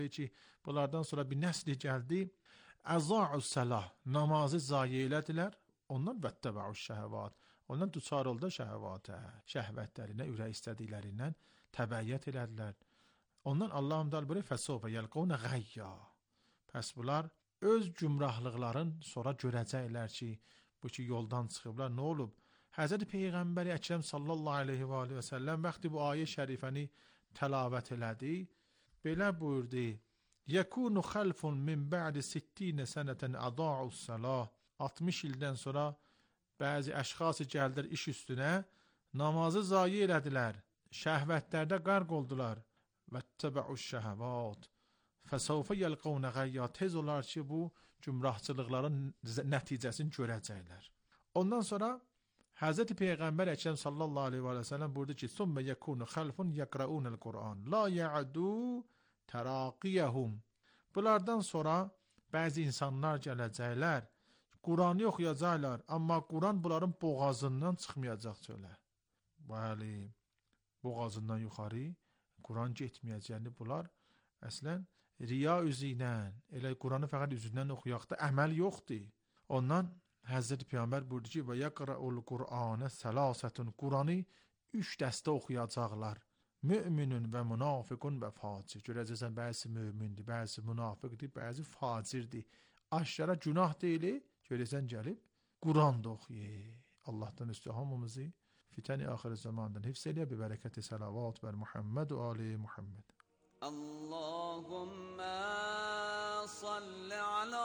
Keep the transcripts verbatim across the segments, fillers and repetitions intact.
ki, bunlardan sonra bir nəsli gəldi. Əza'us səlah, namazı zayi elədilər. Ondan vəttəbə'us şəhəvat. Ondan düçar oldu şəhəvatə, şəhvətlərinə, ürək istədiklərindən təbəyyət elədilər. Ondan Allahım dal buyuruyor, fəsəvfə yəlqavna ğayya. Pəs bunlar öz gümrahlıqların sonra görəcəklər ki, bu ki yoldan çıxıblar, nə olub? Həzrət Peyğəmbəri Əkrəm sallallahu aleyhi və aleyhi və səlləm vaxtı bu ayə şərifəni təlavət elədi, belə buyurdu: Yekunu xalfun min ba'di sittin sənətən əda'us salah. altmış ildən sonra bəzi əşxası gəldilər iş üstünə, namazı zayi elədilər, şəhvətlərdə qərq oldular. Vəttəbə'us şəhəvat. Fəsəvfə yəlqavna ğayya. Tez olar ki, bu cümrahçılıqların nəticəsini görəcəklər. Ondan sonra Həzrəti Peyğəmbər Əkrəm sallallahu aleyhi və səlləm buyurdu ki, Sümmə yəkunu xalfun yəqrəunəl Qur'an, la ya'du təraqiyəhum. Bunlardan sonra bəzi insanlar gələcəklər, Quranı oxuyacaqlar, amma Quran bunların boğazından çıxmayacaq çölə. Bəli, boğazından yuxarı Quran getməyəcəyini bunlar əslən riya üzü ilə, elə Quranı fəqət üzündən oxuyaqda əməl yoxdur. Ondan Həzrəti Peyğəmbər buyurdu ki, və yəqrəul Qur'anə səlasətun. Quranı üç dəstə oxuyacaqlar. Müminun və münafiqun və facir. Görəcəksən, bəzi mümindir, bəzi münafiqdir, bəzi facirdir. Aşkara günah deyil, görəcəksən gəlib Quran da oxuyur. Allahdan üstü hamımızı fitəni axir zamandan hifz eləyə, bi bərəkəti salavat bər Muhammed və ali Muhammed. Allahümme salli ala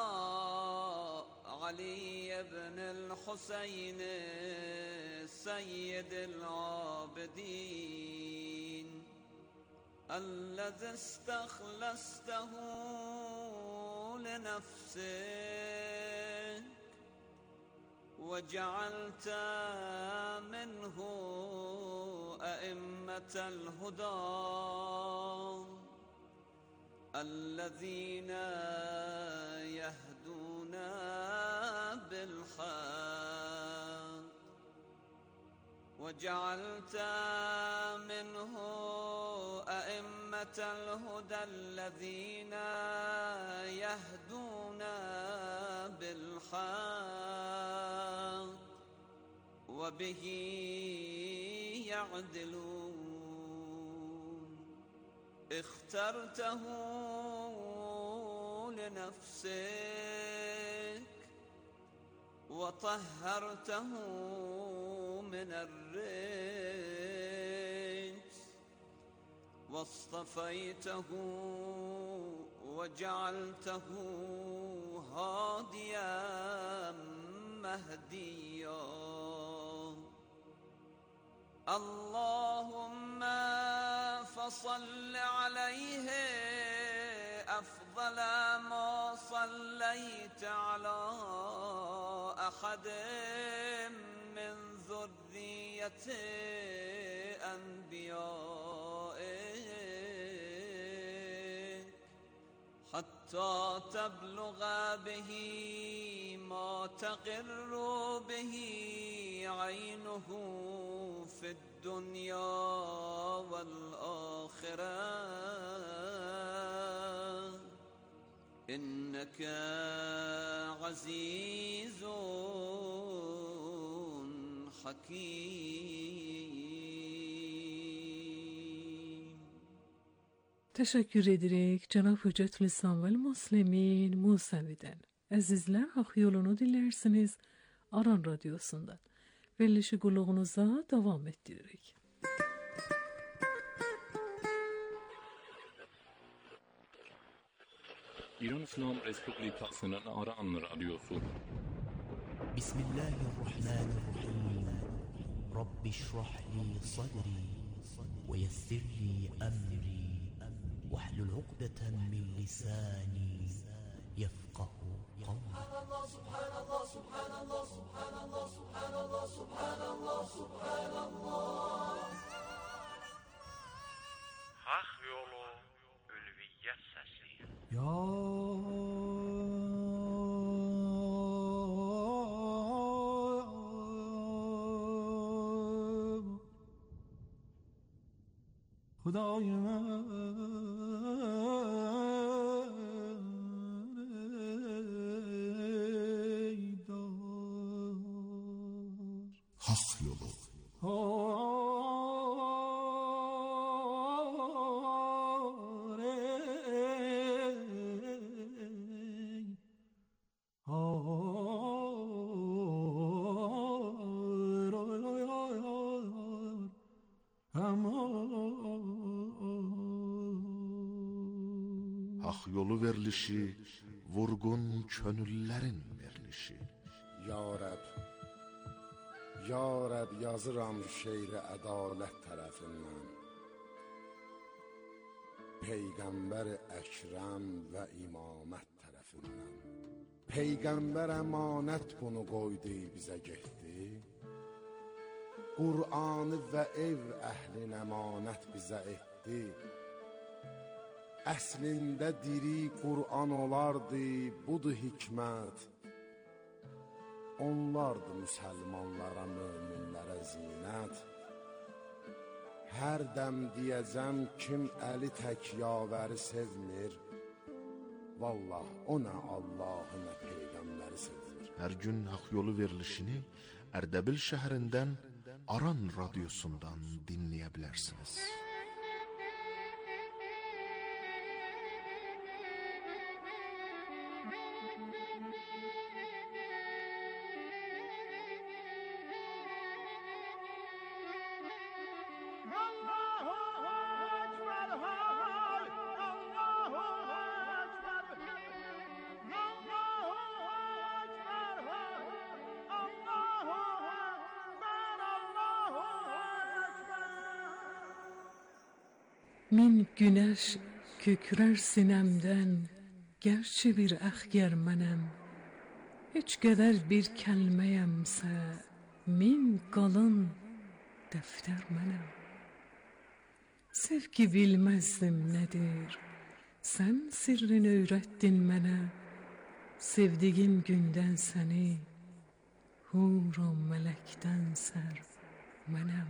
Ali ibn Hüseyin Seyyidil Abidin Ellezî istahlastehu li nefsik وجعلت منه أئمة الهدى الذين يهدون بالحق وجعلت منه أئمة الهدى الذين يهدون بالحق وبه يعدلون اخترته لنفسك وطهرته من الرجس واصطفيته وجعلته هاديا مهديا اللهم فصل عليه أفضل ما صليت على أحد من ذرية أنبيائك حتى تبلغ به ما تقر به عينه في الدنيا والآخرة إنك عزيز حكيم. Teşekkür ederek Cenab-ı Hüccetülislam vel Müslimin Musevi'den. Əzizlər, haq yolunu dilərsiniz Aran Radyosu'ndan. Verilişi qulluğunuza devam ettiririk. İran İslam Respublikası'nın Aran Radyosu. Bismillahirrahmanirrahim. Rabbi şrah li sadri ve yessir li emri ve hlul uqdeten min lisani yefqahu qavli. Subhanallah, subhanallah, subhanallah, subhanallah, subhanallah, subhanallah. Hak yolu ülviyyət səsi. Ya Hudayım Ax yolu verilişi, vurgun könüllərin verilişi. Ya Rəb, Ya Rəb yazıram şeiri ədalət tərəfindən. Peyğəmbər Əkrəm və imamət tərəfindən. Peyğəmbər əmanət bunu qoydu bizə getdi. Qur'anı və ev əhlin əmanət bizə etdi. Əslində diri Qur'an olardı, budur hikmət. Onlardı müsəlmanlara, möminlərə zinət. Hər dəm deyəcəm kim əli tək yavəri sevmir, vallah o nə Allahı nə Peyğəmbəri sevmir. Hər gün haqq yolu verilişini Ərdəbil şəhərindən Aran radiosundan dinləyə bilərsiniz. Min günəş kökrər sinəmdən, gərçi bir əxgər mənəm. Heç qədər bir kəlməyəmsə, min qalın dəftər mənəm. Sevgi bilməzdim nədir, sən sirrini öyrətdin mənə. Sevdiyim gündən səni, hur o mələkdən sər mənəm.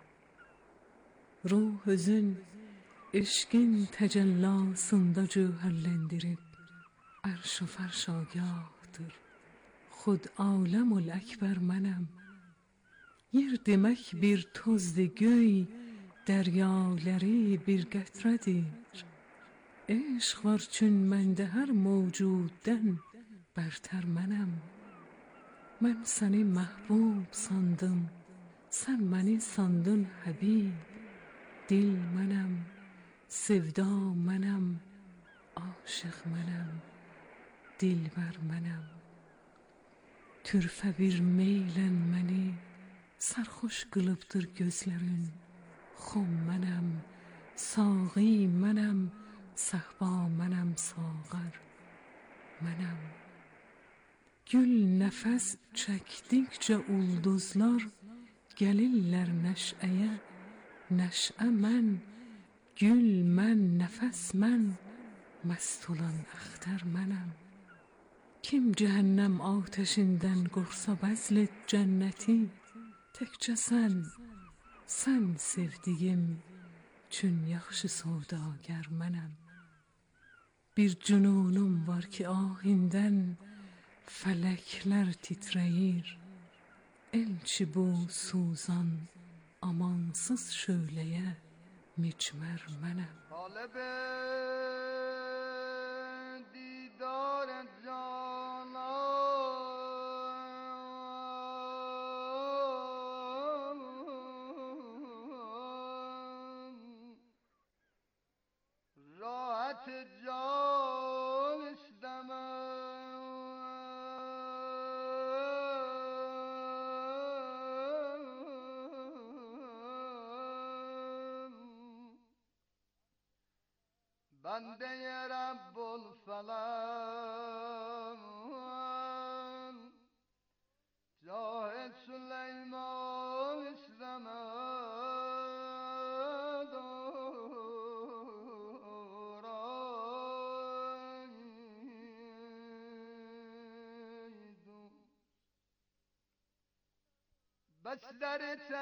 Ruh özün eşqin təcəllasında cövhərləndirib, ərş و fərş agahdır, xud aləmül əkbər mənəm. Yer demək bir tozdu göy, dəryaləri bir qətrədir. Eşq var çün məndə hər mövcuddən bərtər mənəm. Mən səni məhbub sandım, sən məni sandın həbib. Dil mənəm, sevda mənəm, aşıq mənəm, dilbər mənəm. Türfə bir meylən məni, sərxoş qılıbdır gözlərin. Xum mənəm, saği mənəm, səhba mənəm, sağır mənəm. Gül nəfəs çəkdikcə ulduzlar gəlirlər nəşəyə. Nəşə mən, gül mən, nəfəs mən, məst olan əxtər mənəm. Kim cəhənnəm atəşindən qorsa bəzl et cənnəti, təkcə sən, sən sevdiyim, çün yaxşı savdagər mənəm. Bir cünunum var ki ahindən fələklər titrəyir. Elçi bu suzan amansız şöləyə micmər mənəm. طالب دیدار جانان راحت جان بنده رب الفلک جاه سلیمان اسلمد بس در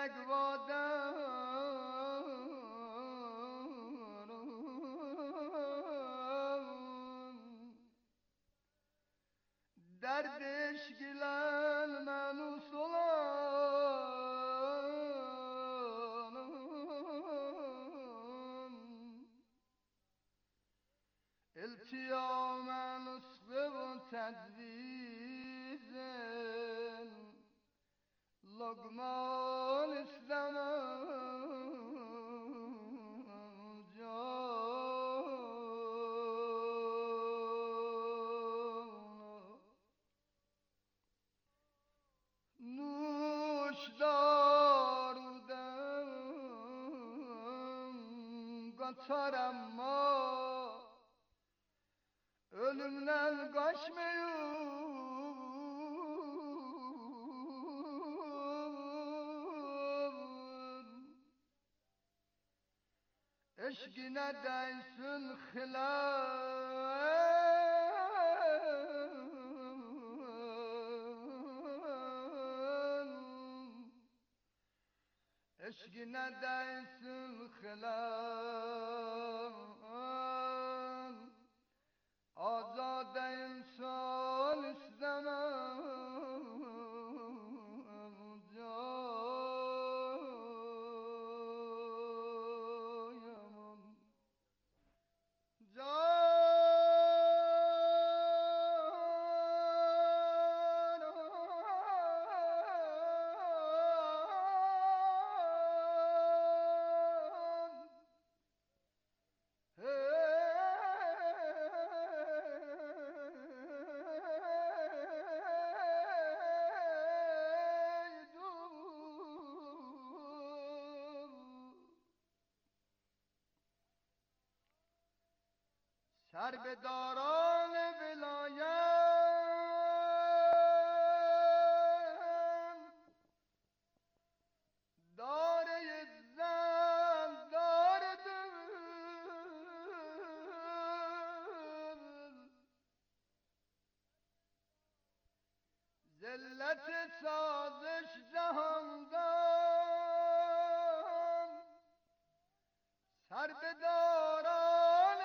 تقوادم derdش gülen menus olan iltiya menus ve tedvizen logman istemem. atar ama ölümden kaçmıyor. Eşkine değsin hilal, eşkine değsin hilal, azade insan istemem canım. سربداران ولایت داره زن داره دل ذلت سازش جهاندان سربداران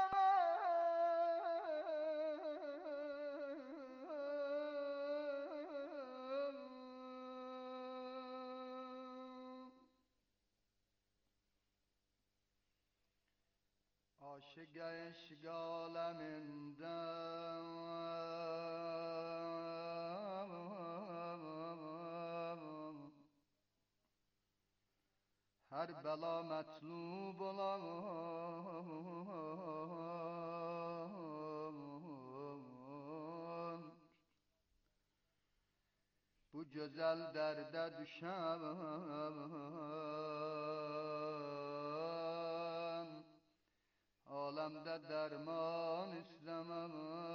عاشق اشگالمندم هر بلا مطلوب olan bu güzel derde düşen alemde derman istemem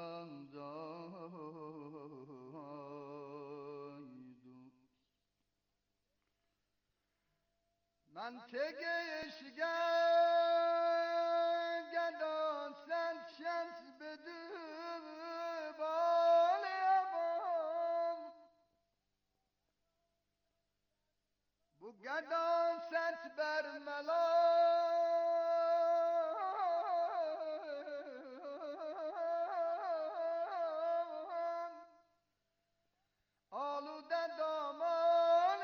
caydu. منطق عشقه گدان سن شمس بدو بالیم bu گدان ست برملان آلوده دامان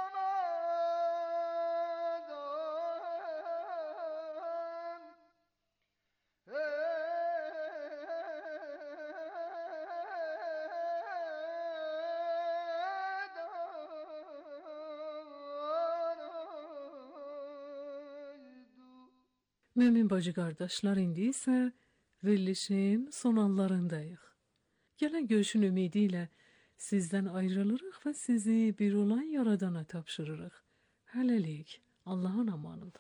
Mümin bacı qardaşlar, indi isə verilişin son anlarındayıq. Gələn görüşün ümidi ilə sizdən ayrılırıq və sizi bir olan Yaradana tapşırırıq. Hələlik, Allahın amanında.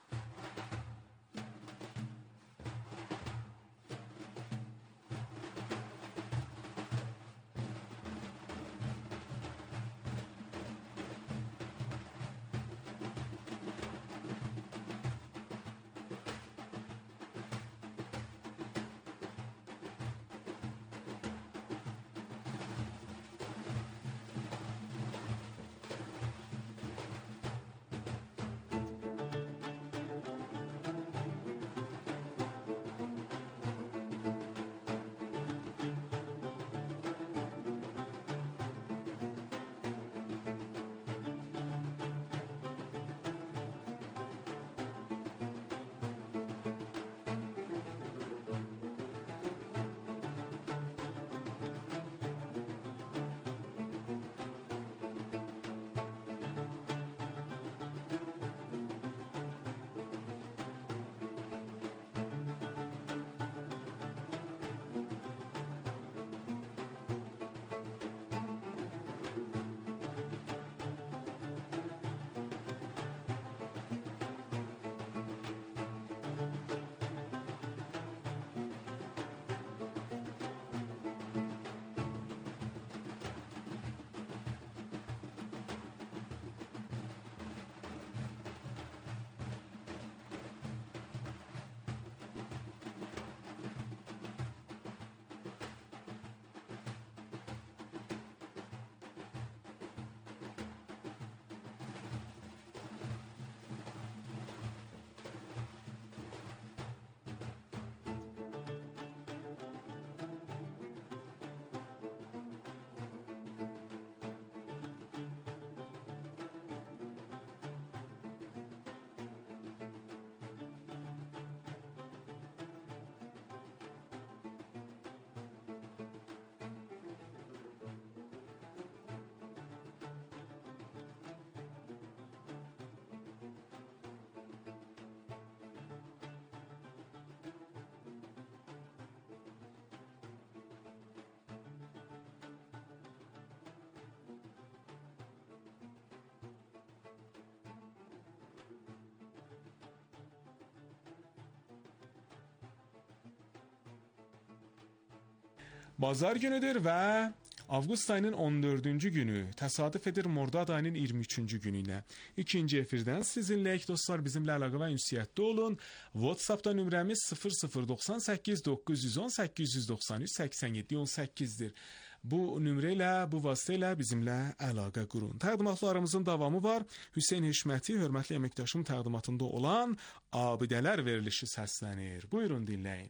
Bazar günüdür və avqust ayının on dördüncü günü təsadüf edir Mordad ayının iyirmi üçüncü günü ilə. İkinci efirdən sizinləyik dostlar, bizimlə əlaqə və ünsiyyətdə olun. WhatsAppda nömrəmiz sıfır sıfır doxsan səkkiz doqquz yüz on səkkiz yüz doxsan üç səksən yeddi on səkkizdir. Bu nömrə ilə, bu vasitə ilə bizimlə əlaqə qurun. Təqdimatlarımızın davamı var. Hüseyn Heşməti, hörmətli əməkdaşım təqdimatında olan Abidələr verilişi səslənir. Buyurun dinləyin.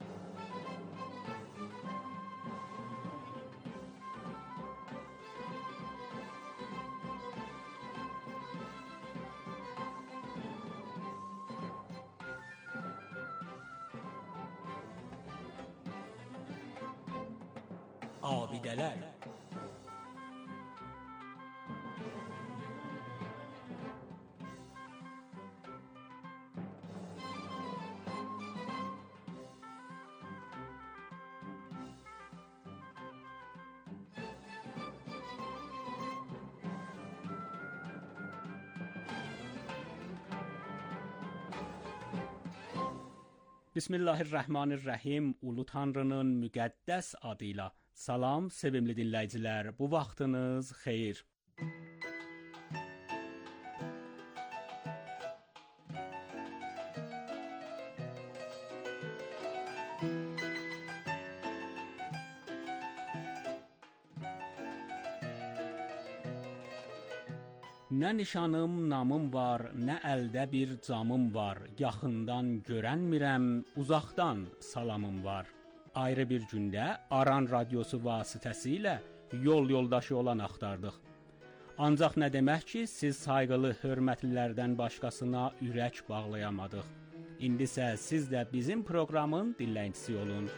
Abidələr. Bismillahirrahmanirrahim. Ulu Tanrının müqəddəs adıyla. Salam sevimli dinləyicilər. Bu vaxtınız xeyir. Nə nişanım, namım var, nə əldə bir camım var. Yaxından görənmirəm, uzaqdan salamım var. Ayrı bir gündə Aran radiosu vasitəsilə yol yoldaşı olan axtardıq. Ancaq nə demək ki, siz sayğılı hörmətlilərdən başqasına ürək bağlayamadıq. İndi isə siz də bizim proqramın dinləyicisi olun.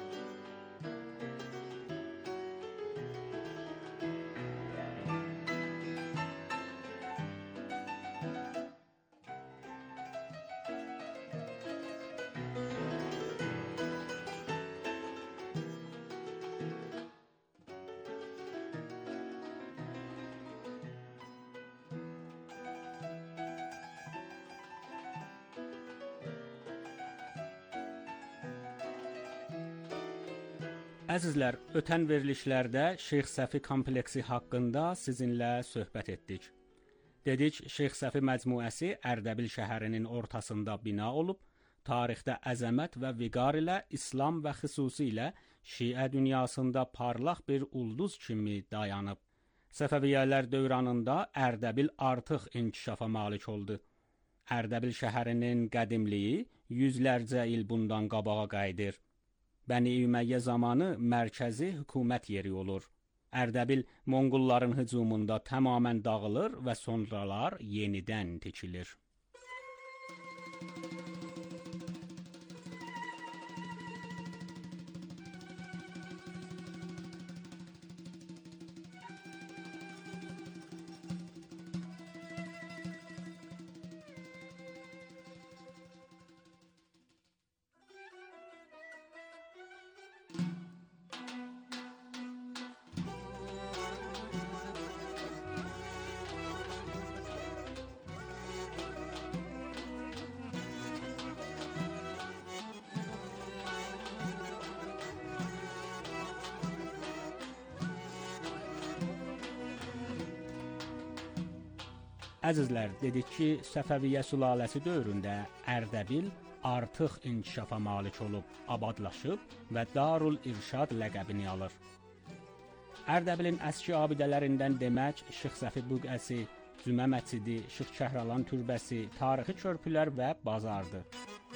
Əzizlər, ötən verilişlərdə Şeyx Səfi kompleksi haqqında sizinlə söhbət etdik. Dedik, Şeyx Səfi məcmuəsi Ərdəbil şəhərinin ortasında bina olub, tarixdə əzəmət və viqar ilə İslam və xüsusilə Şiə dünyasında parlaq bir ulduz kimi dayanıb. Səfəviyyələr dövranında Ərdəbil artıq inkişafa malik oldu. Ərdəbil şəhərinin qədimliyi yüzlərcə il bundan qabağa qayıdır. Bəni Üməyyə zamanı mərkəzi hökumət yeri olur. Ərdəbil Monqolların hücumunda tamamən dağılır və sonralar yenidən tikilir. Əzizlər, dedik ki, Səfəviyyə sülaləsi dövründə Ərdəbil artıq inkişafa malik olub, abadlaşıb və Darul İrşad ləqəbini alır. Ərdəbilin əski abidələrindən demək Şeyx Səfi büqəsi, Cümə məscidi, Şeyx Kəhralan türbəsi, tarixi körpülər və bazardır.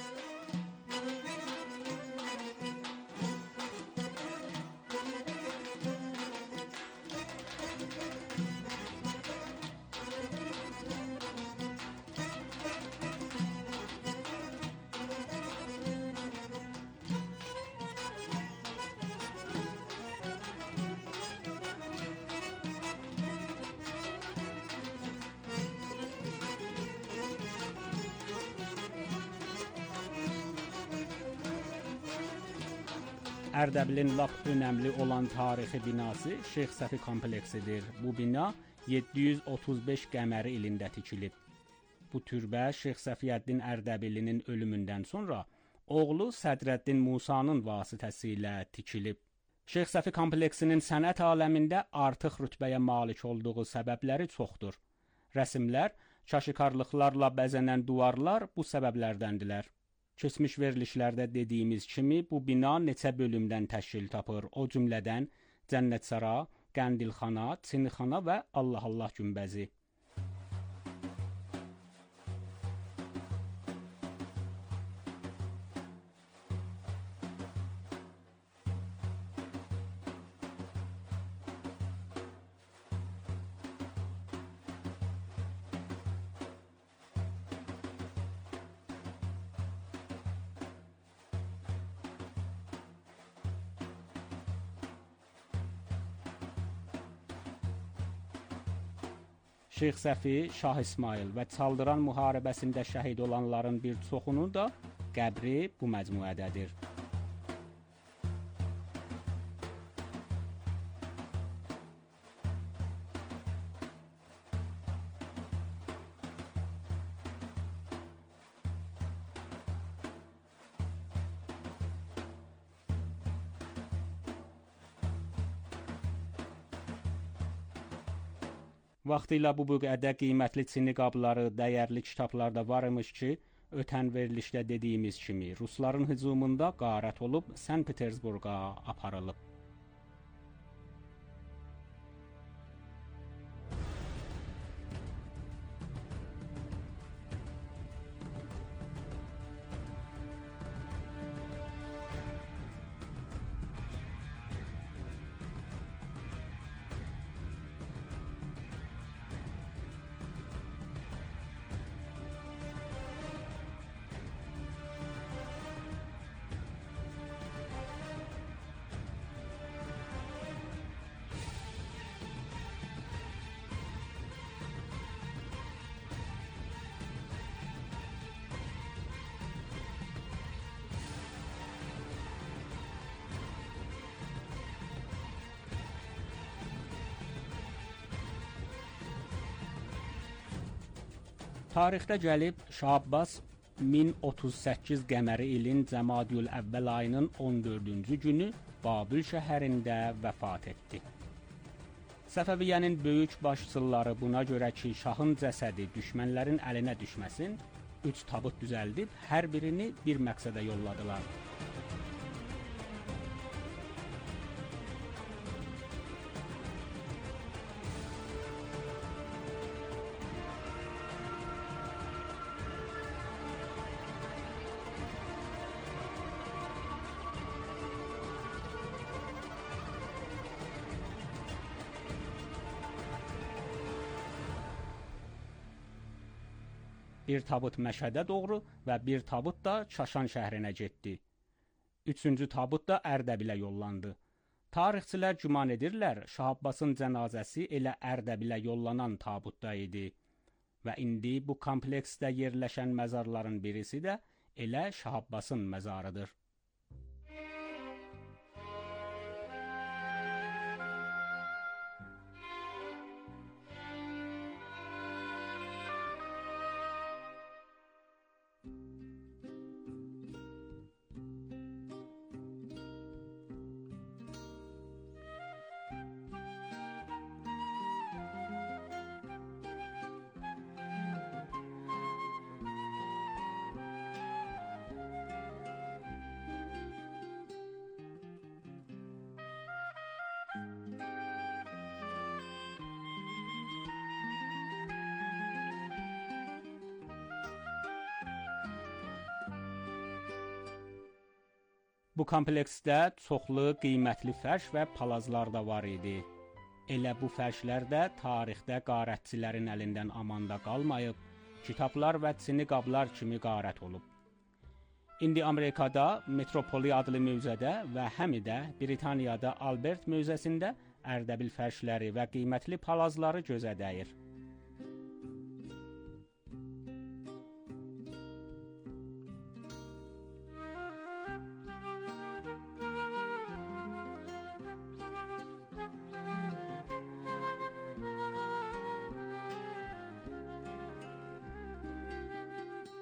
Ərdəbilin lap önəmli olan tarixi binası Şeyx Səfi kompleksidir. Bu bina yeddi yüz otuz beş qəməri ilində tikilib. Bu türbə Şeyx Səfiyyəddin Ərdəbilinin ölümündən sonra oğlu Sədrəddin Musanın vasitəsilə tikilib. Şeyx Səfi kompleksinin sənət aləmində artıq rütbəyə malik olduğu səbəbləri çoxdur. Rəsmlər, çaşikarlıqlarla bəzənən divarlar bu səbəblərdəndirlər. Keçmiş verilişlərdə dediyimiz kimi bu bina neçə bölümdən təşkil tapır. O cümlədən Cənnətsara, Qəndilxana, Çinxana və Allah Allah günbəzi. Şeyx Səfi, Şah İsmayıl və Çaldıran müharibəsində şəhid olanların bir çoxunun da qəbri bu məcmuədədir. Vaxtilə bu büqədə qiymətli çini qabları, dəyərli kitablar da var imiş ki, ötən verilişdə dediyimiz kimi rusların hücumunda qarət olub Sankt Peterburqa aparılıb. Tarixdə gəlib Şah Abbas min otuz səkkiz qəməri ilin Cəmadiyül Əvvəl ayının on dördüncü günü Babil şəhərində vəfat etdi. Səfəviyyənin böyük başçıları buna görə ki, şahın cəsədi düşmənlərin əlinə düşməsin, üç tabut düzəldib hər birini bir məqsədə yolladılar. Bir tabut Məşhədə doğru və bir tabut da Çaşan şəhrinə getdi. Üçüncü tabut da Ərdəbilə yollandı. Tarixçilər güman edirlər, Şah Abbasın cənazəsi elə Ərdəbilə yollanan tabutda idi. Və indi bu kompleksdə yerləşən məzarların birisi də elə Şah Abbasın məzarıdır. Bu kompleksdə çoxlu qiymətli fərş və palazlar da var idi. Elə bu fərşlər də tarixdə qarətçilərin əlindən amanda qalmayıb, kitablar və çini qablar kimi qarət olub. İndi Amerikada Metropoli adlı mövzədə və həm də Britaniyada Albert mövzəsində Ərdəbil fərşləri və qiymətli palazları gözə dəyir.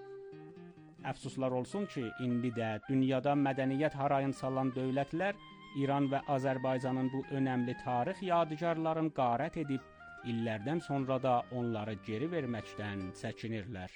Əfsuslar olsun ki, indi də dünyada mədəniyyət harayın salan dövlətlər İran və Azərbaycanın bu önəmli tarix yadigarlarını qarət edib, illərdən sonra da onları geri verməkdən çəkinirlər.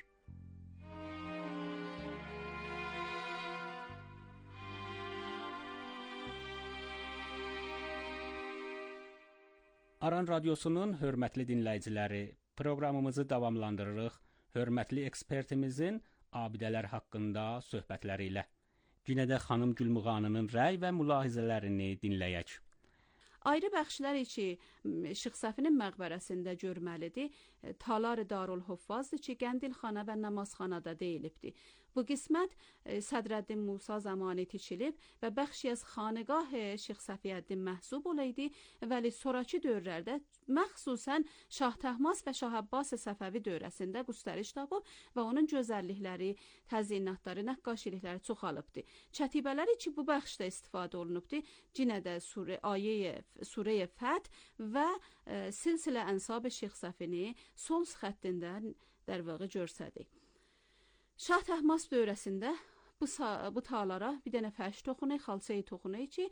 Aran Radiosunun hörmətli dinləyiciləri, proqramımızı davamlandırırıq hörmətli ekspertimizin abidələr haqqında söhbətləri ilə. Yenə də xanım Gülmuğanının rəy və mülahizələrini dinləyək. Ayrı bəxşlər ki, Şeyx Səfinin məqbərəsində görməlidir. Talar Darülhuffazdır ki, Qəndilxana və Namazxanada deyilibdir. Bu qismət Sədrəddin Musa zamanı tikilib və bəxşi az xanəgah Şeyx Səfiyyəddin məhsub olaydı, vəli sonrakı dövrlərdə məxsusən Şah Təhmas və Şah Abbas Səfəvi dövrəsində qüstəriş tapıb və onun gözəllikləri, təzyinnatları, nəqqaşilikləri çoxalıbdır. Çətibələri ki, bu bəxşdə istifadə olunubdur, cinə də surə ayə Surə Fəth və e, Silsilə Ənsab Şeyx Səfini sol xəttində dərvəqə görsədik. Şah Təhmas dövrəsində bu, bu tağlara bir dənə fərş toxunu, xalçayı toxunu ki,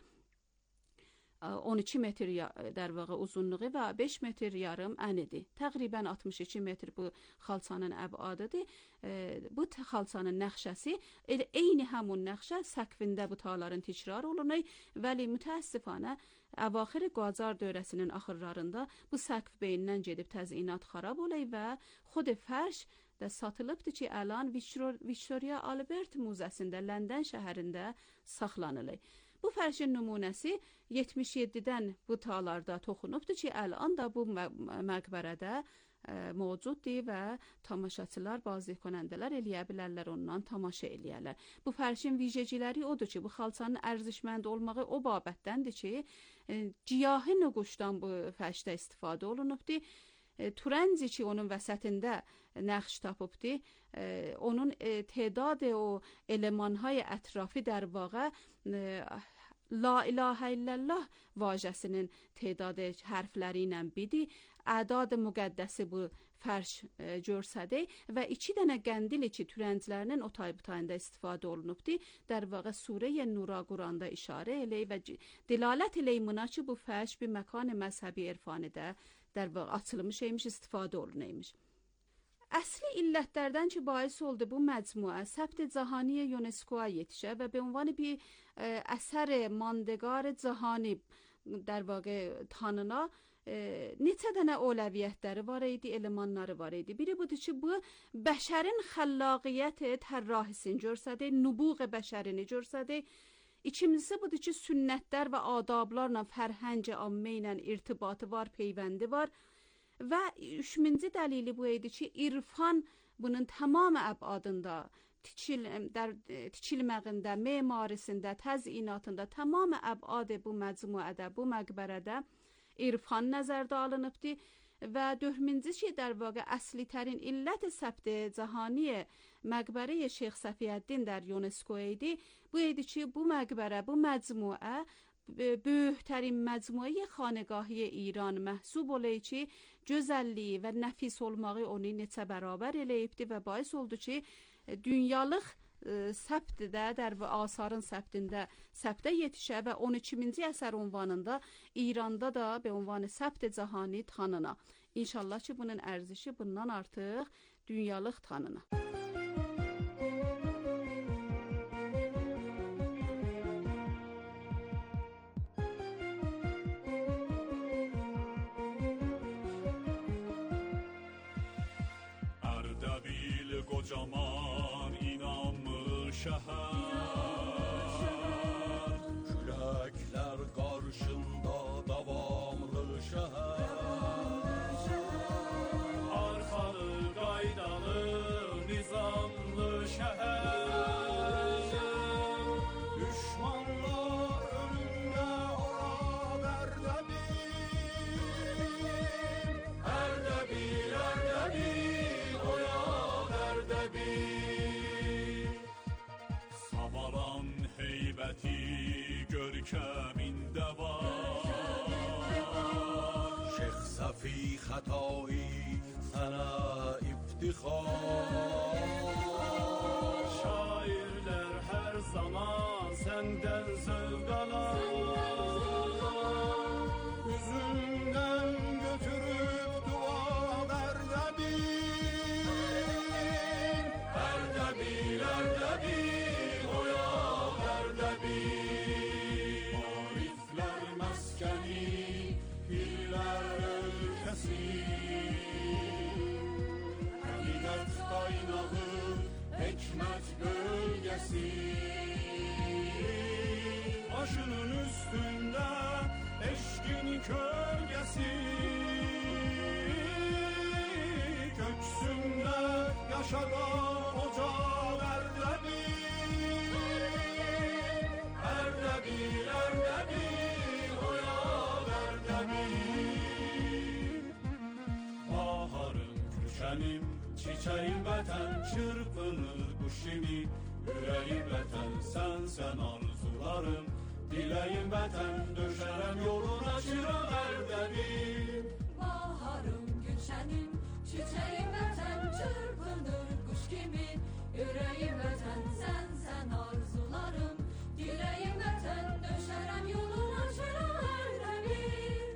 on iki metr dərvəqə uzunluğu və beş metr yarım ənidir. Təqribən altmış iki metr bu xalçanın əbadıdır. E, bu xalçanın nəqşəsi elə eyni həmun nəqşə səqfində bu tağların təkrar olunur, vəli mütəəssifanə əvaxir Qacar dövrəsinin axırlarında bu səqf beynindən gedib təzyinnat xarab olay və xud fərş də satılıbdır ki, əlan Victoria Albert Müzəsində London şəhərində saxlanılır. Bu fərşin nümunəsi yetmiş yeddidən bu tağlarda toxunubdur ki, əlan da bu məqbərədə e, mövcuddur və tamaşaçılar, bazı konəndələr eləyə bilərlər, ondan tamaşa eləyərlər. Bu fərşin vicəciləri odur ki, bu xalçanın ərzişmənd olmağı o babətdəndir ki, e, ciyahi nüquşdan bu fərşdə istifadə olunubdur. E, Turənci ki, onun vəsətində nəqş tapıbdır, e, onun e, tedadı o elemanhay ətrafi در واقع La ilahə illallah vacəsinin tedadı hərfləri ilə bidi, ədad müqəddəsi bu fərş e, görsədi və iki dənə qəndili ki, türənclərinin o tayb-tayında istifadə olunubdur, در واقع surə Nura Quranda işarə eləyir və dilalət eləyir buna ki, bu fərş bir məkan məzhəbi irfanidə در واقع açılmış eymiş, istifadə olunaymış. Əsli illətlərdən ki, bahis oldu bu məcmuə səbt cahani UNESCO-ya yetişə və به عنوان bir e, əsər mandəgar cahani در واقع tanına e, neçə dənə əvləviyyətləri var idi, elemanları var idi. Biri budur ki, bu bəşərin xəllaqiyyət tərrahisini görsədi, nübuğ bəşərini görsədi. İkincisi budur ki, sünnətlər və adablarla, fərhəng ammə ilə irtibatı var, peyvəndi var. Və üçüncü dəlili bu idi ki, irfan bunun tamamı əbadında, tikil, der, tikilməyində, memarisində, təzyinatında, tamamı əbadı bu məcmuədə, bu məqbərədə irfan nəzərdə alınıbdır. Və dördüncü ki, در واقع əsli tərin illət səbt cahani məqbəri Şeyx Səfiyyəddin در UNESCO idi. Bu idi ki, bu məqbərə, bu məcmuə böyüklərin məcmuə xanəgahı İran məhsub olayı ki, gözəlliyi və nəfis olmağı onu neçə bərabər eləyibdir və bahis oldu ki, dünyalıq səbtdə, der və asarın səbtində səbtə yetişə və on ikinci əsər ünvanında İranda da be ünvanı səbt cahani tanına. İnşallah ki, bunun ərzişi bundan artıq dünyalıq tanına. Ərdəbil qocaman inanmış şəhər, küləklər qarşında davamlı şəhər, arxalı qaydalı nizamlı şəhər, düşmanlar önündə ora Ərdəbil, Ərdəbil, Ərdəbil, oyaq Ərdəbil. Savalan heybəti görkəmində var, Şeyx Səfi xətayı sənə iftixar, şairlər hər zaman səndən zövq alar, çiçeğim vətən çırpınır quş kimi. Ürəyim vətən, sən, sən arzularım. Diləyim vətən, döşərəm yoluna çıraq ərdəbim. Baharım, gülşənim, çiçeğim vətən çırpınır kuş kimi. Yüreğim vətən, sən, sən arzularım. Diləyim vətən, döşərəm yoluna çıraq ərdəbim.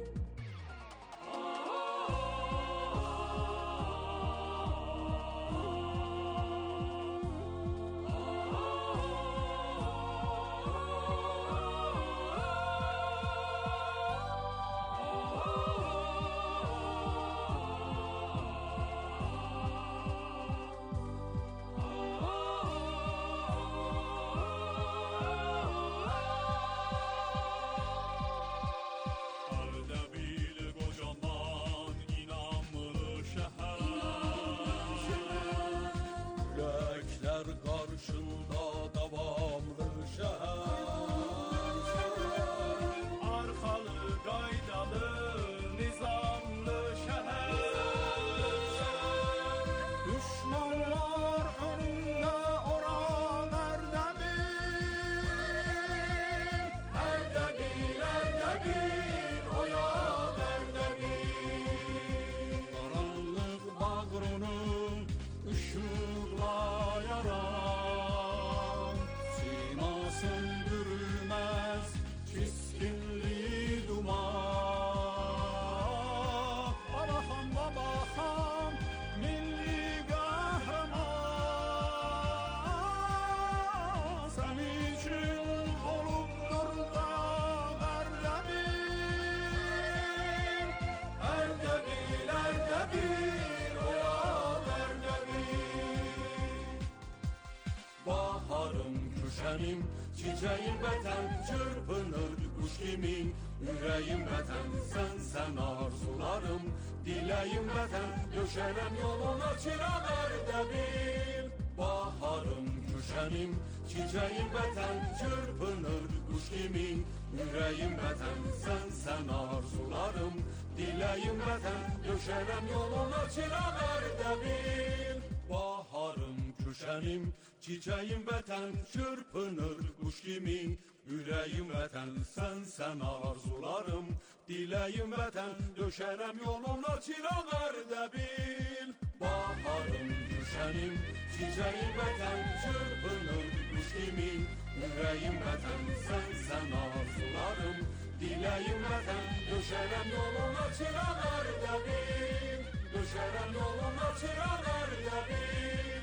Çiçeğim vətən çırpınır quş kimi. Ürəyim vətən, sən, sən arzularım. Diləyim vətən, döşərəm yoluna çıraq ərdəbim. Baharım, gülşənim, çiçeğim vətən çırpınır quş kimi. Ürəyim vətən, sən, sən arzularım. Diləyim vətən, döşərəm yoluna çıraq ərdəbim. Baharım, gülşənim, çiçeğim vətən çırpınır quş kimi. Ürəyim vətən, sən, sən arzularım. Diləyim vətən, döşərəm yoluna çıraq ərdəbil. Baharım, gülşənim, çiçeğim vətən çırpınır quş kimi. Ürəyim vətən, sən, sən arzularım. Diləyim vətən, döşərəm yoluna çıraq ərdəbil. Döşərəm yoluna çıraq ərdəbil.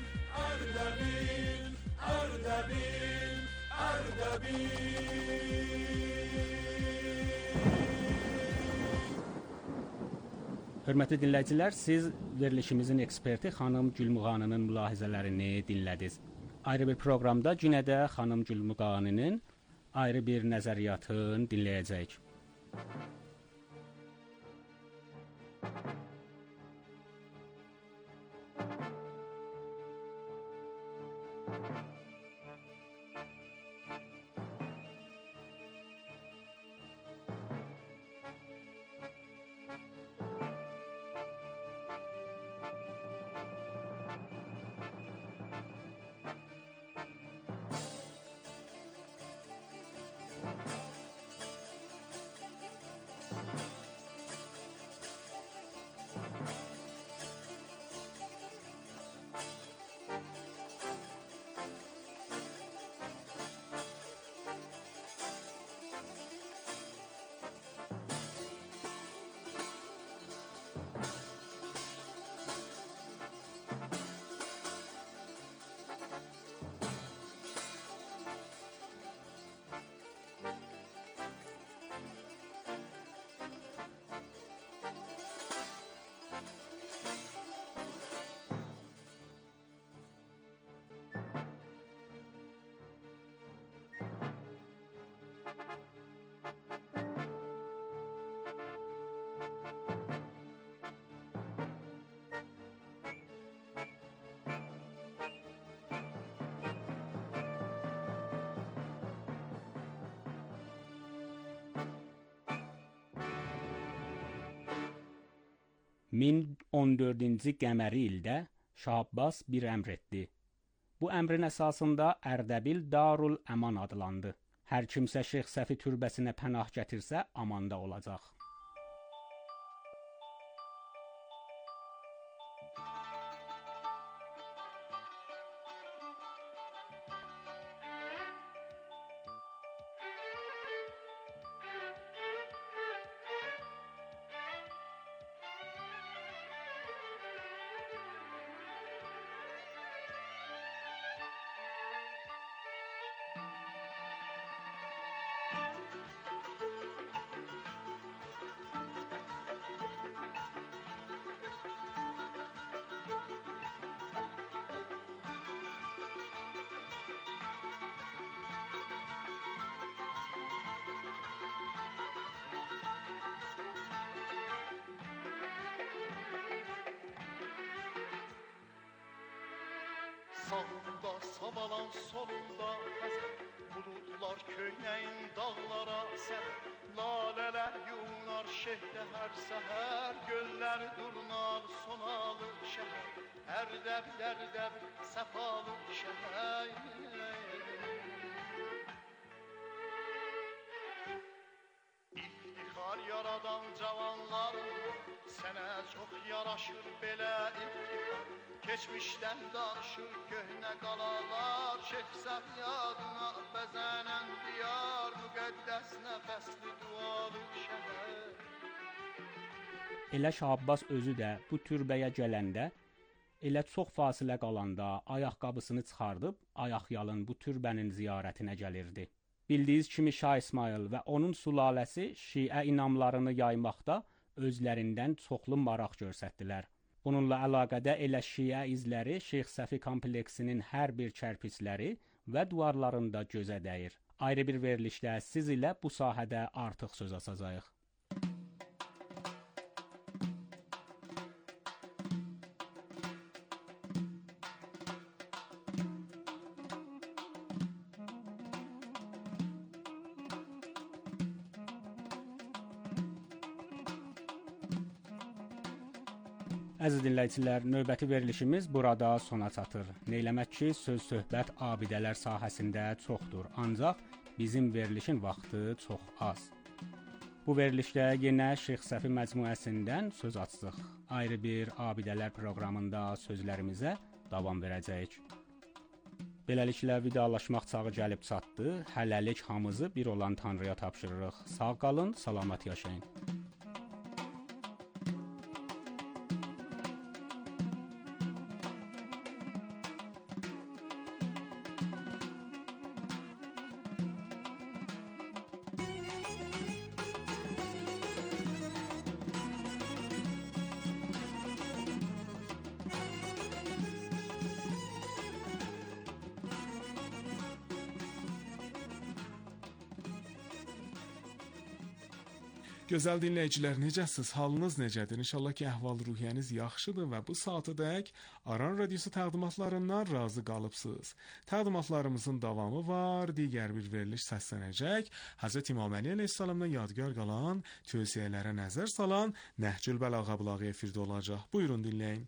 Ərdəbil, Ərdəbil, Ərdəbil. Hörmətli dinləyicilər, siz verilişimizin eksperti xanım Gülmuğanının mülahizələrini dinlədiniz. Ayrı bir proqramda yenə də xanım Gülmuğanının ayrı bir nəzəriyyatını dinləyəcəyik. min on dördüncü qəməri ildə Şah Abbas bir əmr etdi. Bu əmrin əsasında Ərdəbil Darul Əman adlandı. Hər kimsə Şeyx Səfi türbəsinə pənah gətirsə amanda olacaq. Sağında savalan solunda həzər, buludlar köynəyin dağlara sər, lalələr yunar şehdə hər səhər, göllər durnar sonalı şəhər, Ərdəb dərdəb səfalı şəhər. İftixar yaradan cavanlarım, sənə çox yaraşır belə iftixar. Keçmişdən danışır köhnə qalalar, Şeyx Səfi adına bəzənən diyar, müqəddəs nəfəsli dualı şəhər. Elə Şah Abbas özü də bu türbəyə gələndə, elə çox fasilə qalanda ayaqqabısını çıxardıb, ayaqyalın bu türbənin ziyarətinə gəlirdi. Bildiyiniz kimi Şah İsmayıl və onun sülaləsi Şiə inamlarını yaymaqda özlərindən çoxlu maraq göstərdilər. Bununla əlaqədə elə Şiə izləri Şeyx Səfi kompleksinin hər bir kərpiçləri və divarlarında gözə dəyir. Ayrı bir verilişdə siz ilə bu sahədə artıq söz açacağıq. Əziz dinləyicilər, növbəti verilişimiz burada sona çatır. Neyləmək ki, söz-söhbət abidələr sahəsində çoxdur, ancaq bizim verilişin vaxtı çox az. Bu verilişdə yenə Şeyx Səfi məcmuəsindən söz açdıq. Ayrı bir abidələr proqramında sözlərimizə davam verəcəyik. Beləliklə vidalaşmaq çağı gəlib çatdı. Hələlik hamımızı bir olan Tanrıya tapşırırıq. Sağ qalın, salamat yaşayın. Gözəl dinləyicilər, necəsiz? Halınız necədir? İnşallah ki, əhval-ruhiyyəniz yaxşıdır və bu saatədək Aran Radiosu təqdimatlarından razı qalıbsınız. Təqdimatlarımızın davamı var, digər bir veriliş səslənəcək. Həzrət İmam Əli əleyhissalamdan yadgar qalan, tövsiyələrə nəzər salan Nəhcül Bəlağa bulağı efirdə olacaq. Buyurun dinləyin.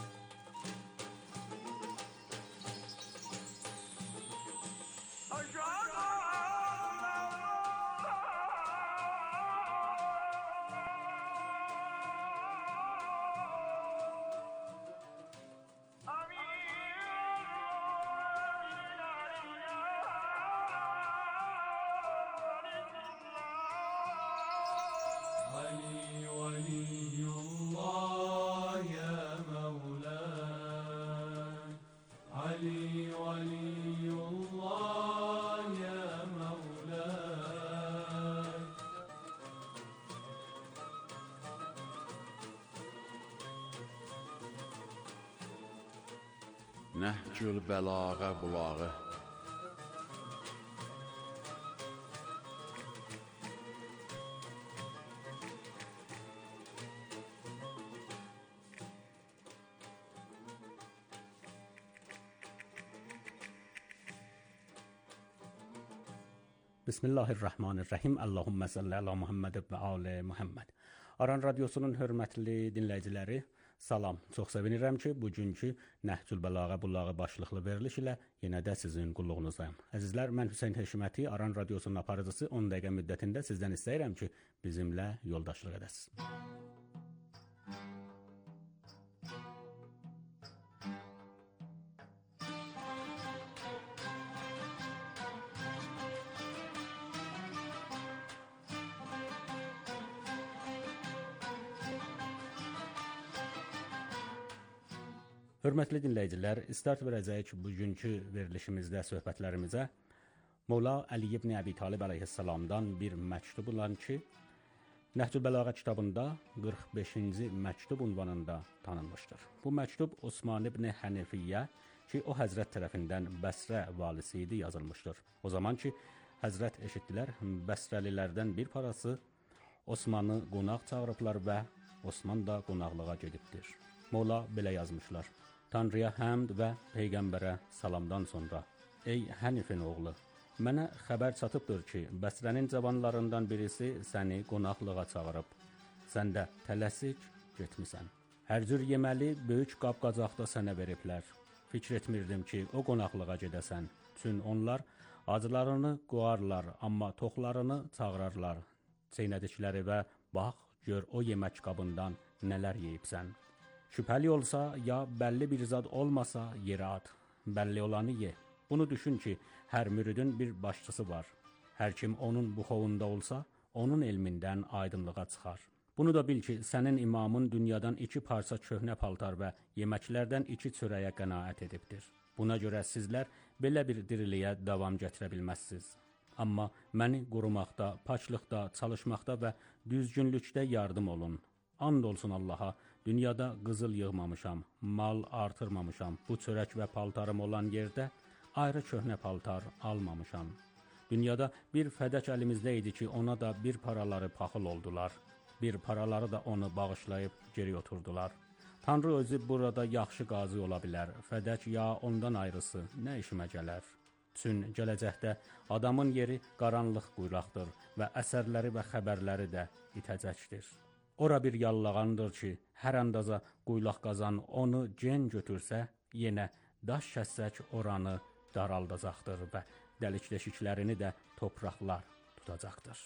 Nəhcül Bəlağa bulağı. Bismillahirrahmanirrahim. Allahümme salli ala Muhammed və ali Muhammed. Aran Radiosunun hörmətli dinləyiciləri, Salam, çox sevinirəm ki, bugünkü Nəhcül Bəlağə Bulağı başlıqlı veriliş ilə yenə də sizin qulluğunuzdayım. Əzizlər, mən Hüseyn Həşiməti, Aran Radiosunun aparıcısı on dəqiqə müddətində sizdən istəyirəm ki, bizimlə yoldaşlıq edəsiniz. Hörmətli dinləyicilər, start verəcəyik bugünkü verilişimizdə söhbətlərimizə Molla Əli ibn Əbi Talib əleyhissalamdan bir məktub olan ki, Nəhcül Bəlağə kitabında qırx beşinci məktub ünvanında tanınmışdır. Bu məktub Osman ibn Hənəfiyyə ki, o Həzrət tərəfindən Bəsrə valisi idi, yazılmışdır. O zaman ki, Həzrət eşitdilər, Bəsrəlilərdən bir parası Osmanı qonaq çağırıblar və Osman da qonaqlığa gedibdir. Molla belə yazmışlar. Tanrıya həmd və Peyğəmbərə salamdan sonra, ey Hənifin oğlu, mənə xəbər çatıbdır ki, Bəsrənin cavanlarından birisi səni qonaqlığa çağırıb. Sən də tələsik getmisən. Hər cür yeməli böyük qab-qacaqda sənə veriblər. Fikr etmirdim ki, o qonaqlığa gedəsən. Çün onlar acılarını qoğarlar, amma toxlarını çağırarlar. Çeynədikləri və bax, gör o yemək qabından nələr yeyibsən. Şübhəli olsa, ya bəlli bir zad olmasa, yerə at. Bəlli olanı ye. Bunu düşün ki, hər müridin bir başçısı var. Hər kim onun buxovunda olsa, onun elmindən aydınlığa çıxar. Bunu da bil ki, sənin imamın dünyadan iki parça köhnə paltar və yeməklərdən iki çörəyə qənaət edibdir. Buna görə sizlər belə bir diriliyə davam gətirə bilməzsiniz. Amma məni qorumaqda, paçlıqda, çalışmaqda və düzgünlükdə yardım olun. And olsun Allaha, dünyada qızıl yığmamışam, mal artırmamışam, bu çörək və paltarım olan yerdə ayrı köhnə paltar almamışam. Dünyada bir fədək əlimizdə idi ki, ona da bir paraları paxıl oldular. Bir paraları da onu bağışlayıb geri oturdular. Tanrı özü burada yaxşı qazi ola bilər, fədək ya ondan ayrısı nə işimə gələr? Çün gələcəkdə adamın yeri qaranlıq quyruqdur və əsərləri və xəbərləri də itəcəkdir. Ora bir yallağandır ki, hər andaza quyulaq qazan onu gen götürsə, yenə daş kəssək oranı daraldacaqdır və dəlik-deşiklərini də topraqlar tutacaqdır.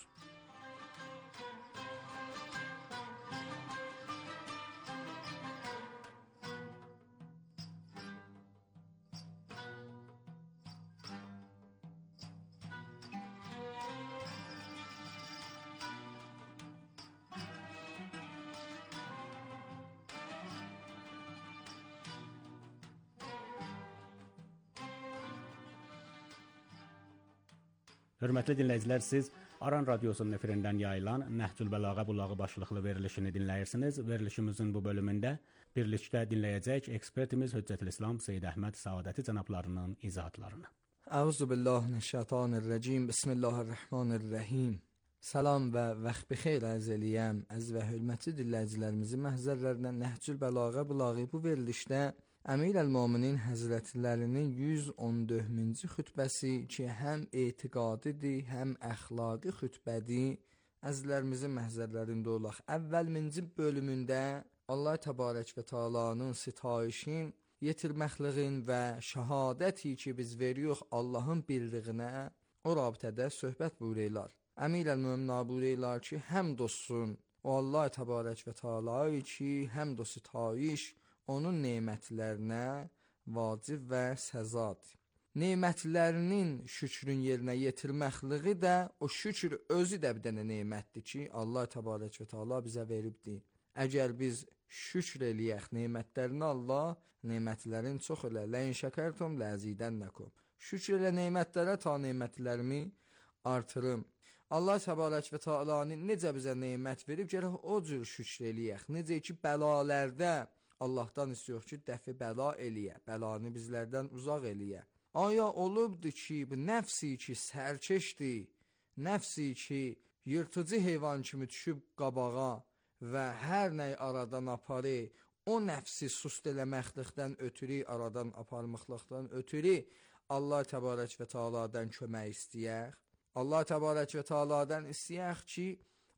Hörmətli dinləyicilər, siz Aran Radiosunun efirindən yayılan Nəhcül Bəlağə Bulağı başlıqlı verilişini dinləyirsiniz. Verilişimizin bu bölümündə birlikdə dinləyəcək ekspertimiz Hüccətülislam Seyyid Əhməd Səadəti cənablarının izahatlarını. Əuzu billahi mineşşeytanirracim. Bismillahirrahmanirrahim. Salam və vaxt bixeyr ərz eləyəm. Əziz və hörmətli dinləyicilərimizin məhzərlərinə Nəhcül Bəlağə Bulağı bu verilişdə Əmir əl-Möminin həzrətlərinin yüz on dördüncü xütbəsi ki, həm etiqadidir, həm əxlaqi xütbədir, əzizlərimizin məhzərlərində olaq. Əvvəlminci bölümündə Allah təbarək və Taala'nın sitayişin, yetirməkliğin və şəhadəti ki, biz veriyoruz Allahın birliğinə, o rabitədə söhbət buyururlar. Əmir əl-Mömin buyururlar ki, həmd olsun o Allah təbarək və Taala'yı ki, həmd o sitayiş onun nemətlərinə vacib və səzadır. Nemətlərinin şükrün yerinə yetirməkliği də o şükür özü də bir dənə nemətdir ki, Allah təbarək və Taala bizə veribdir. Əgər biz şükr eləyək nemətlərini Allah, nemətlərin çox elə. Ləin şəkərtum ləzidənləkum. Şükr elə nemətlərə ta nemətlərimi artırım. Allah təbarək və Taala'nın necə bizə nemət verib, gərək o cür şükr eləyək. Necə ki, bəlalərdə Allahdan istiyor ki, dəfi bəla eləyə, bəlanı bizlərdən uzaq eləyə. Aya olubdur ki, bu nəfsi ki, sərkeşdir, nəfsi ki, yırtıcı heyvan kimi düşüb qabağa və hər nəy aradan aparı, o nəfsi sust eləməklikdən ötürü, aradan aparmaqlıqdan ötürü Allah təbarək və Taala'dan kömək istəyək. Allah təbarək və Taala'dan istəyək ki,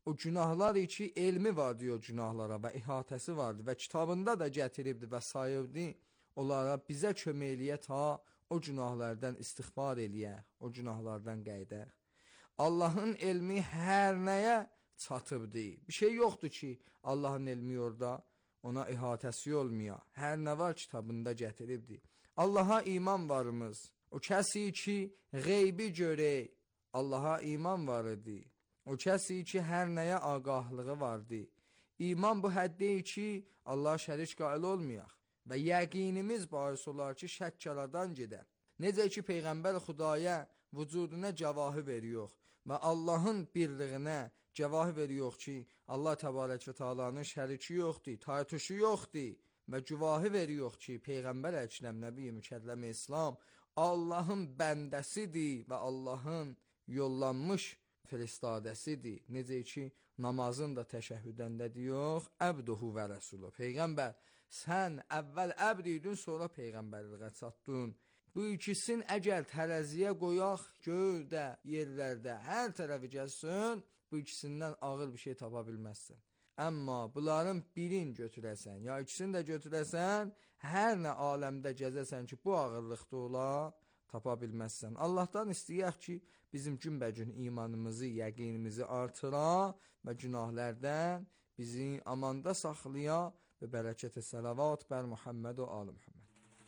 O günahlar ki elmi var diyor günahlara və ihatəsi vardı və kitabında da gətiribdi və sayırdı. Onlara bizə kömək eləyə ta o günahlardan istiğfar eləyə, o günahlardan qayıdaq. Allahın elmi hər nəyə çatıbdı. Bir şey yoxdur ki Allahın elmi orada ona ihatəsi olmaya. Hər nə var kitabında gətiribdi. Allaha iman varımız. O kəsi ki qeybi görək. Allaha iman var idi. O kəsi ki hər nəyə ağahlığı vardı. İman bu həddi ki Allah şərik qail olmayaq. Və yəqinimiz bahis olar ki şəkkaradan gedər. Necə ki Peyğəmbər Xudaya vücuduna cavahı veriyor və Allahın birliyinə cavahı veriyor ki Allah təbarək və Teala'nın şəriki yoxdur, taytuşu yoxdur və cavahı veriyor ki Peyğəmbər Əkrəm Nəbi Mükərrəm İslam Allahın bəndəsidir və Allahın yollanmış feristadəsidir. Necə ki namazın da təşəhhüdəndə diyor əbduhu və rəsulu. Peyğəmbər sən əvvəl əbd idin, sonra peyğəmbərliyə çatdın. Bu ikisin əgər tərəziyə qoyaq göydə, yerlərdə hər tərəfi gəlsin, bu ikisindən ağır bir şey tapa bilməzsən. Amma bunların birin götürəsən, ya ikisini də götürəsən, hər nə aləmdə gəzəsən ki, bu ağırlıqda ola, tapa bilməzsən. Allahdan istəyək ki, bizim günbəgün imanımızı, yəqinimizi artıra və günahlərdən bizi amanda saxlaya və bərəkət-i salavat bər Muhammed və ali Muhammed.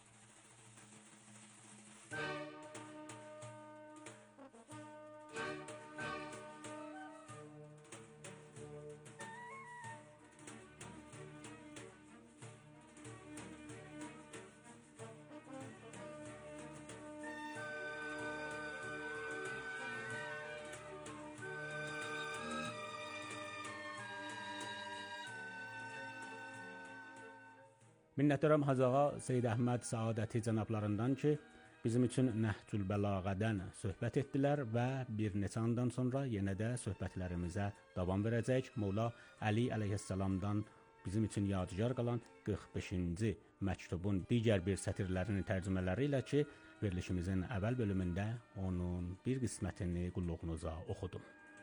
Minnətdaram Hacıağa Seyyid Əhməd Səadəti cənablarından ki, bizim üçün Nəhcül Bəlağədən söhbət etdilər və bir neçə andan sonra yenə də söhbətlərimizə davam verəcək. Molla Əli əleyhissalamdan bizim üçün yadigar qalan qırx beşinci məktubun digər bir sətirlərinin tərcümələri ilə ki, verilişimizin əvvəl bölümündə onun bir qismətini qulluğunuza oxudum.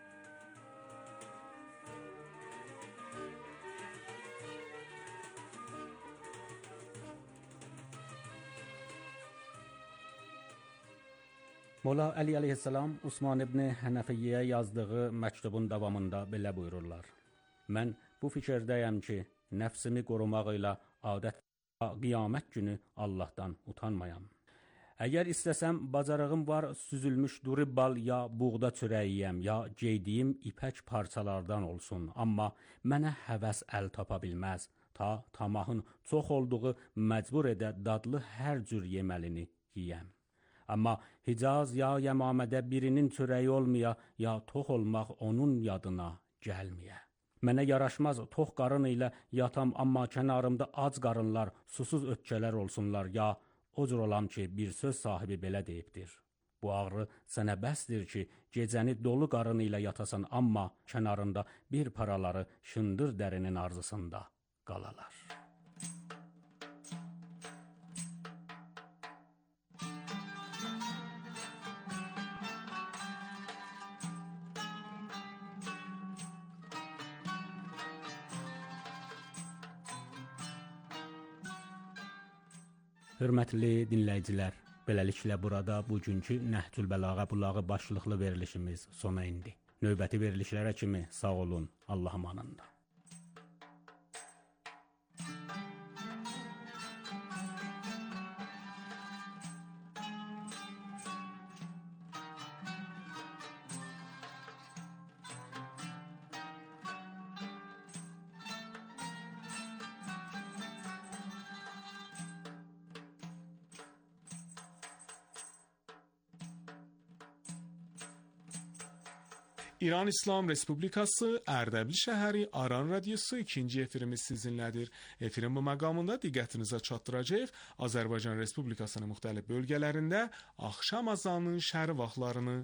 Molla Əli əleyhissalam Osman ibn Hənəfiyyə yazdığı məktubun davamında belə buyururlar. Mən bu fikirdəyəm ki, nəfsimi qorumaq ilə adət qiyamət günü Allahdan utanmayam. Əgər istəsəm, bacarığım var süzülmüş duri bal ya buğda çörəyiyəm ya geydiyim ipək parçalardan olsun. Amma mənə həvəs əl tapa bilməz. Ta tamahın çox olduğu məcbur edə dadlı hər cür yeməlini yiyəm. Amma Hicaz ya Yəmamədə birinin çörəyi olmaya, ya tox olmaq onun yadına gəlməyə. Mənə yaraşmaz tox qarın ilə yatam, amma kənarımda ac qarınlar, susuz ötkələr olsunlar, ya o cür olam ki, bir söz sahibi belə deyibdir. Bu ağrı sənə bəsdir ki, gecəni dolu qarın ilə yatasan, amma kənarında bir paraları şındır dərinin arzısında qalalar. Hörmətli dinləyicilər, beləliklə burada bugünkü Nəhcül Bəlağə bulağı başlıqlı verilişimiz sona indi. Növbəti verilişlərə kimi sağ olun, Allah amanında. İran İslam Respublikası Ərdəbil şəhəri Aran radiosu ikinci efirimiz sizinlədir. Efirin bu məqamında diqqətinizə çatdıracağıq Azərbaycan Respublikasının müxtəlif bölgələrində axşam azanının şəhəri vaxtlarını.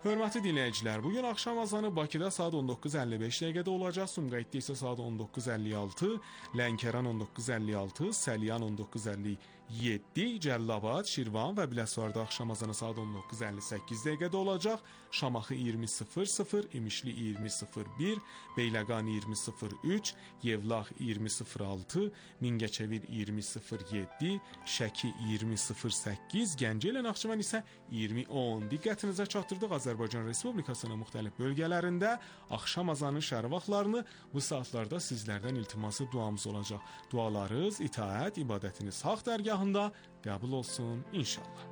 Hörmətli dinləyicilər, bu gün axşam azanı Bakıda saat on doqquz əlli beş dəqiqədə olacaq, Sumqayıtda isə saat on doqquz əlli altı, Lənkəran on doqquz əlli altı, Səlyan on doqquz əlli yeddi, Cəllabad, Şirvan və Biləsuvarda axşam azanı saat on doqquz əlli səkkiz dəqiqədə olacaq, Şamaxı iyirmi sıfır sıfır, İmişli iyirmi sıfır bir, Beyləqan iyirmi sıfır üç, Yevlax iyirmi sıfır altı, Mingəçevir iyirmi sıfır yeddi, Şəki iyirmi sıfır səkkiz, Gəncə ilə Naxçıvan isə iyirmi on. Diqqətinizə çatdırdıq, Azərbaycan Respublikasının müxtəlif bölgələrində axşam azanı şəhər vaxtlarını bu saatlarda sizlərdən iltiması duamız olacaq. Dualarınız, itaət, ibadətiniz haqq dərgahında qəbul olsun inşallah.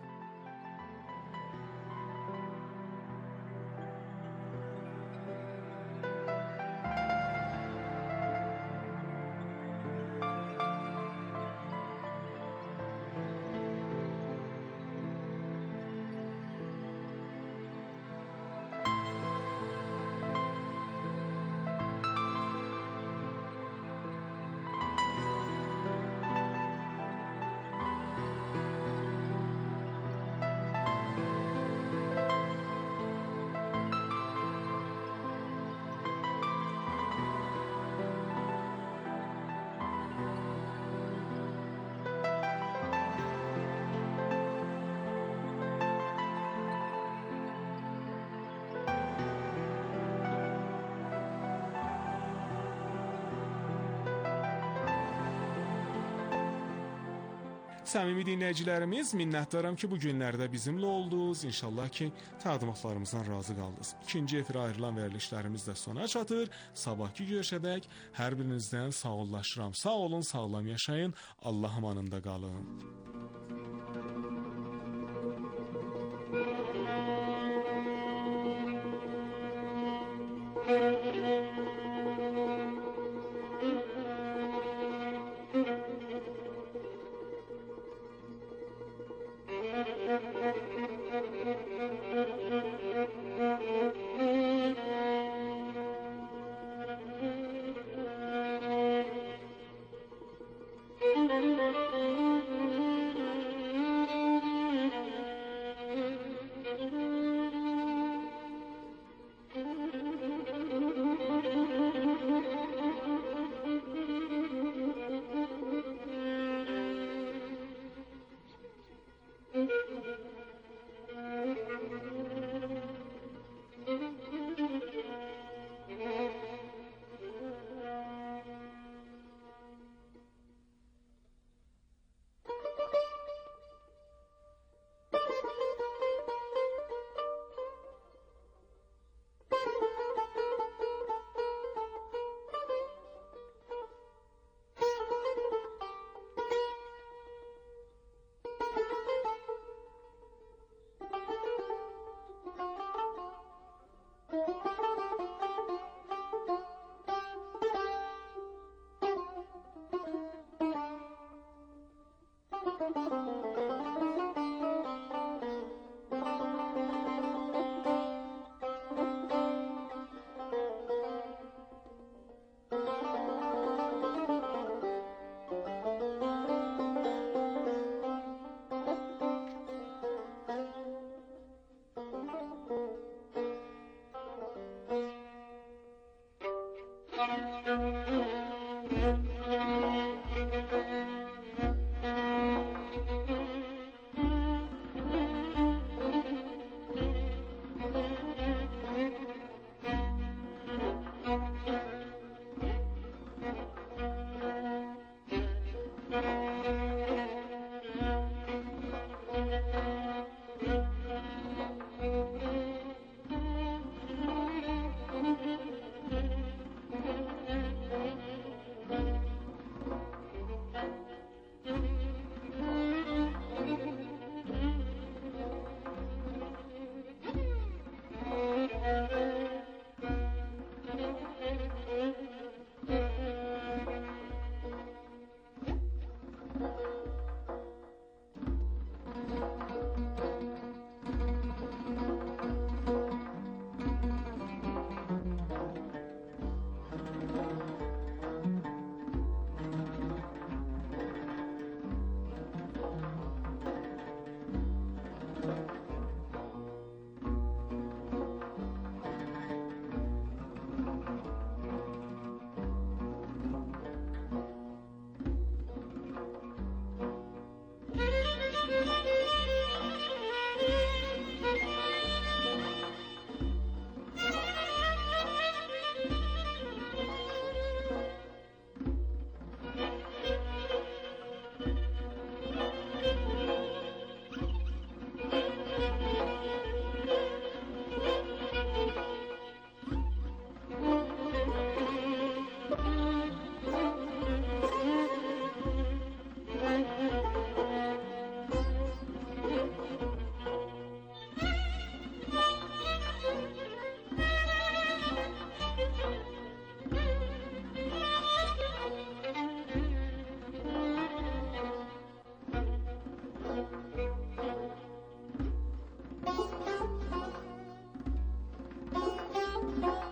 Səmimi dinləyicilərimiz, minnətdaram ki, bu günlərdə bizimlə oldunuz. İnşallah ki, təqdimatlarımızdan razı qaldınız. İkinci efirə ayrılan verilişlərimiz də sona çatır. Sabahki görüşədək hər birinizdən sağollaşıram. Sağ olun, sağlam yaşayın. Allah amanında qalın. Thank you. Thank you.